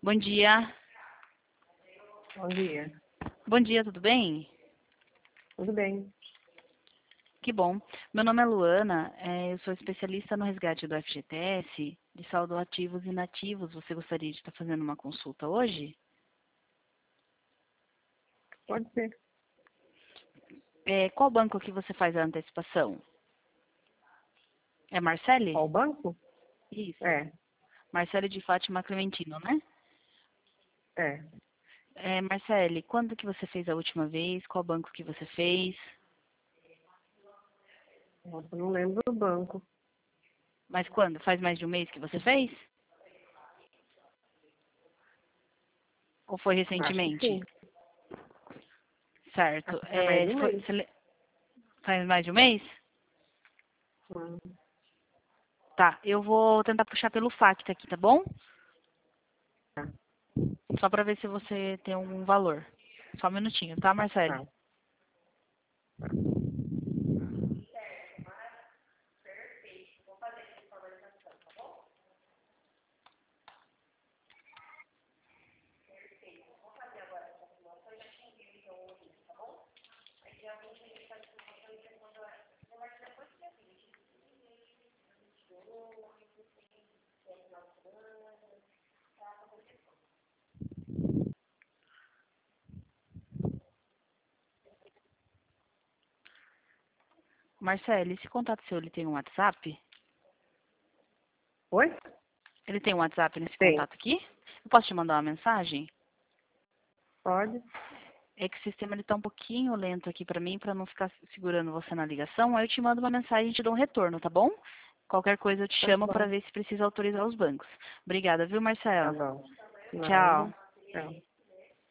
Bom dia. Bom dia. Bom dia, tudo bem? Tudo bem? Que bom. Meu nome é Luana, eu sou especialista no resgate do FGTS, de saldo ativos e inativos. Você gostaria de estar fazendo uma consulta hoje? Pode ser. Qual banco que você faz a antecipação? É Marcele? Qual banco? Isso. É, Marcele de Fátima Clementino, né? é. Marcele, quando que você fez a última vez? Qual banco que você fez? Nossa, eu não lembro do banco. Mas quando? Faz mais de um mês que você fez? Ou foi Acho que recentemente? sim. Certo. Acho que faz mais de um mês. Faz mais de um mês? Hum, Tá, eu vou tentar puxar pelo FACTA aqui, tá bom? Tá, Só pra ver se você tem algum valor. Só um minutinho, tá, Marcele? tá. Marcele, esse contato seu, ele tem um WhatsApp? Oi? Ele tem um WhatsApp nesse Tem. contato aqui? Eu posso te mandar uma mensagem? Pode? É que o sistema ele tá um pouquinho lento aqui pra mim, pra não ficar segurando você na ligação. Aí eu te mando uma mensagem e te dou um retorno, tá bom? Qualquer coisa eu te Tá chamo pra bom. ver se precisa autorizar os bancos. Obrigada, viu, Tá Marcela? bom. Tchau. Nada. Tchau.